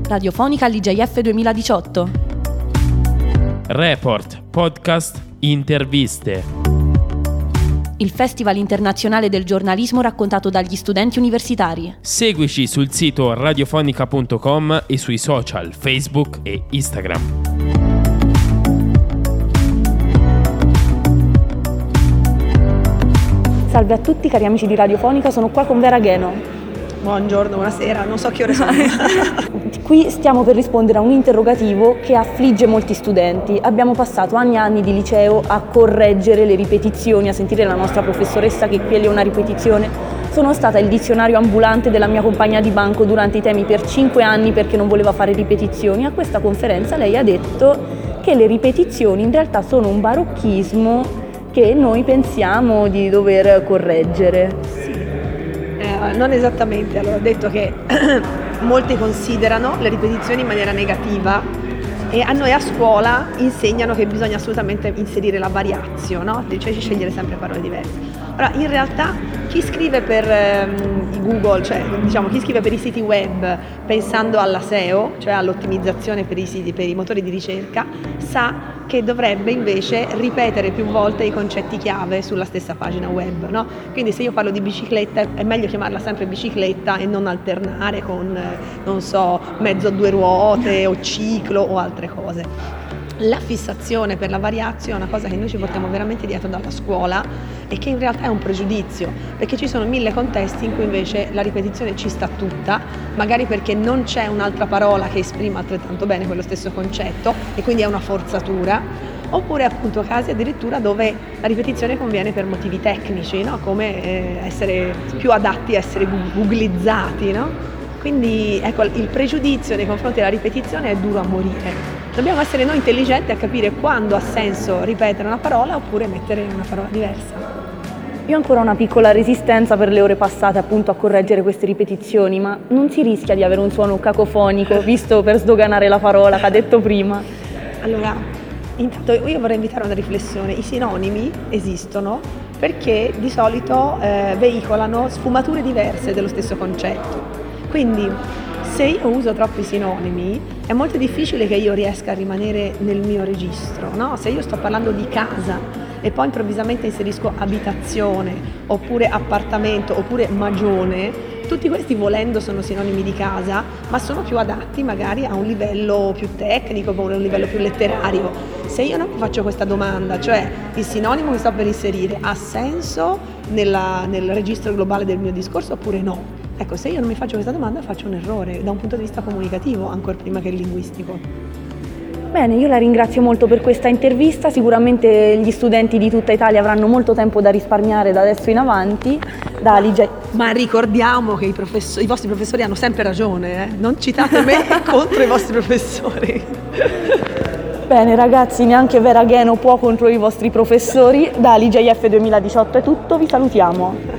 Radiofonica all'IGF 2018. Report, podcast, interviste. Il Festival internazionale del giornalismo raccontato dagli studenti universitari. Seguici sul sito radiofonica.com e sui social Facebook e Instagram. Salve a tutti cari amici di Radiofonica, sono qua con Vera Gheno. Buongiorno, buonasera, non so che ore sono. Qui stiamo per rispondere a un interrogativo che affligge molti studenti. Abbiamo passato anni e anni di liceo a correggere le ripetizioni, a sentire la nostra professoressa che qui è una ripetizione. Sono stata il dizionario ambulante della mia compagna di banco durante i temi per 5 anni perché non voleva fare ripetizioni. A questa conferenza lei ha detto che le ripetizioni in realtà sono un barocchismo che noi pensiamo di dover correggere. Non esattamente, allora ho detto che molti considerano le ripetizioni in maniera negativa e a noi a scuola insegnano che bisogna assolutamente inserire la variazio, no? Cioè scegliere sempre parole diverse. Ora, in realtà chi scrive per i Google, cioè diciamo chi scrive per i siti web pensando alla SEO, cioè all'ottimizzazione per i siti, per i motori di ricerca, sa che dovrebbe invece ripetere più volte i concetti chiave sulla stessa pagina web, no? Quindi se io parlo di bicicletta è meglio chiamarla sempre bicicletta e non alternare con, non so, mezzo a due ruote o ciclo o altre cose. La fissazione per la variazio è una cosa che noi ci portiamo veramente dietro dalla scuola e che in realtà è un pregiudizio, perché ci sono 1000 contesti in cui invece la ripetizione ci sta tutta, magari perché non c'è un'altra parola che esprima altrettanto bene quello stesso concetto e quindi è una forzatura, oppure appunto casi addirittura dove la ripetizione conviene per motivi tecnici, no? Come essere più adatti a essere googlizzati, no? Quindi ecco, il pregiudizio nei confronti della ripetizione è duro a morire. Dobbiamo essere noi intelligenti a capire quando ha senso ripetere una parola oppure mettere una parola diversa. Io ho ancora una piccola resistenza per le ore passate appunto a correggere queste ripetizioni, ma non si rischia di avere un suono cacofonico, visto per sdoganare la parola che ha detto prima? Allora, intanto io vorrei invitare a una riflessione. I sinonimi esistono perché di solito veicolano sfumature diverse dello stesso concetto. Quindi se io uso troppi sinonimi è molto difficile che io riesca a rimanere nel mio registro, no? Se io sto parlando di casa e poi improvvisamente inserisco abitazione, oppure appartamento, oppure magione, tutti questi volendo sono sinonimi di casa, ma sono più adatti magari a un livello più tecnico, a un livello più letterario. Se io non faccio questa domanda, cioè il sinonimo che sto per inserire ha senso nel registro globale del mio discorso oppure no? Ecco, se io non mi faccio questa domanda faccio un errore da un punto di vista comunicativo, ancora prima che linguistico. Bene, io la ringrazio molto per questa intervista, sicuramente gli studenti di tutta Italia avranno molto tempo da risparmiare da adesso in avanti. Ma ricordiamo che i vostri professori hanno sempre ragione, non citate me contro i vostri professori. Bene ragazzi, neanche Vera Gheno può contro i vostri professori. Da l'IGF 2018 è tutto, vi salutiamo.